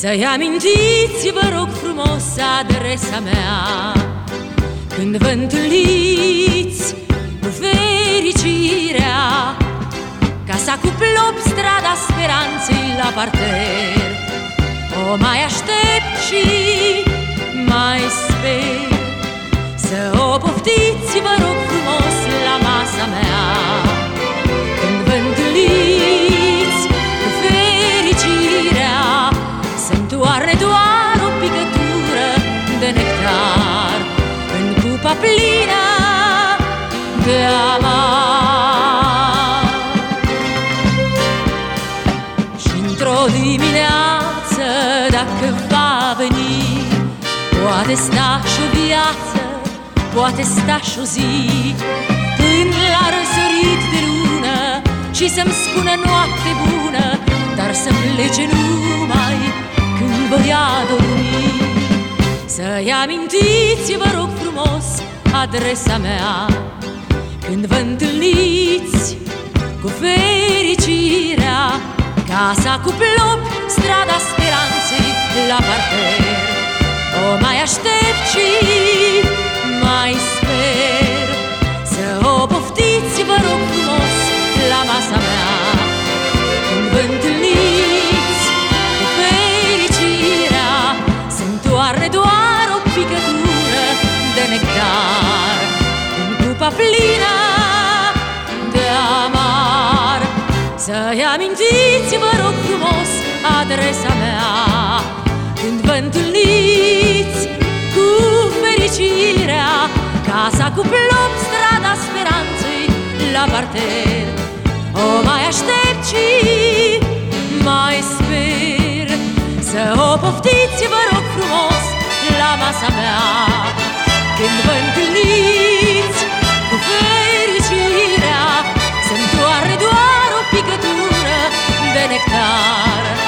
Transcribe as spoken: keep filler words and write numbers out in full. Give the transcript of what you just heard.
Să-i amintiți, vă rog frumos, adresa mea când vă întâlniți cu fericirea. Casa cu plop, strada speranței la parter. O mai aștept și mai sper să o poftiți, vă rog frumos, la masa mea când vă întâlniți cu fericirea. Să-mi toarne doar o picătură de nectar în cupa plină de amar. Și într-o dimineață, dacă va veni, poate sta și o viață, poate sta și o zi, până la răsărit de lună și să-mi spună noapte bună, dar să plece numai când voi adormi. Să-i amintiți, vă rog frumos, adresa mea când vă întâlniți cu fericirea. Casa cu plop, strada speranței la parter. O mai aștept și mai sper să o poftiți, vă rog frumos, la masa mea când vă întâlniți cu fericirea. Să-mi toarne doar o picătură de nectar în cupa plină de amar. Să-i amintiți, vă rog frumos, adresa mea când vă întâlniți cu fericirea. Casa cu plop, strada speranței la parter. O mai aștept și mai sper să o poftiți, vă rog frumos, la masa mea când vă întâlniți cu fericirea. Să-mi toarne doar o picătură de nectar